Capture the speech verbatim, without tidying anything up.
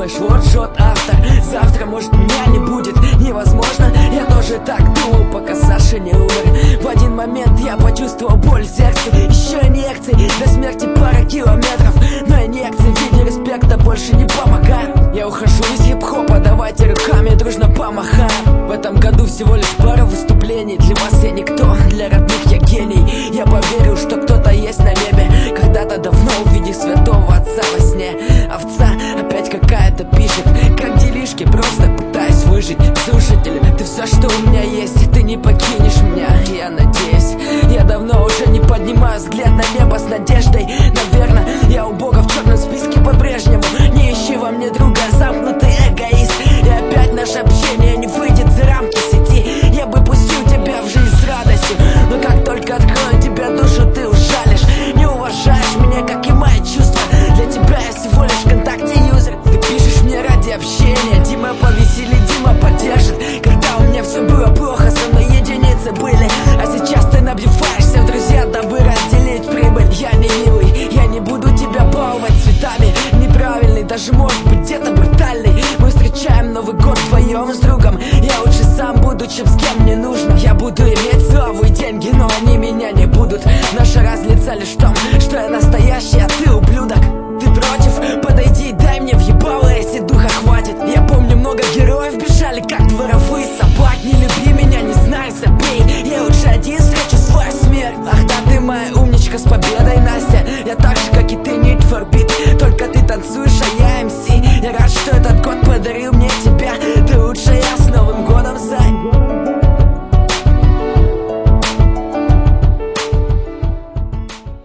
думаешь, вот жжет автор. Завтра, может, меня не будет, невозможно. Я тоже так думал, пока Саша не умер. В один момент я почувствовал боль в сердце. Еще инъекции, до смерти пара километров. Но инъекции в виде респекта больше не помогают. Я ухожу из хип-хопа, давайте руками дружно помахаем. В этом году всего лишь пара выступлений. Для вас я никто, для родных я гений. Я поверил, что кто-то есть на небе. Когда-то давно увидев святого отца во сне. Овца опять какая-то пишет: как делишки, просто пытаюсь выжить. Слушатель, ты все, что у меня есть, ты не покинешь меня, я надеюсь. Я давно уже не поднимаю взгляд на небо с надеждой. Наверное, я у Бога в черном списке по-прежнему. Не ищи во мне друга, замкнутый эгоист. И опять наше общение не выйдет за рамки сети. Я бы пустил тебя в жизнь с радостью, но как только открою тебе душу, ты ужалишь. Не уважаешь меня, как и мои чувства. Для тебя я всего лишь ВКонтакте юзер. Ты пишешь мне ради общения. Дима повесели, Дима поддержит. Когда у меня все было плохо, со мной единицы были. А сейчас ты набиваешься в друзья, дабы разделить прибыль. Я не милый, я не буду тебя баловать цветами. Неправильный, даже может быть где-то брутальный. Мы встречаем Новый год вдвоем с другом. Я лучше сам буду, чем с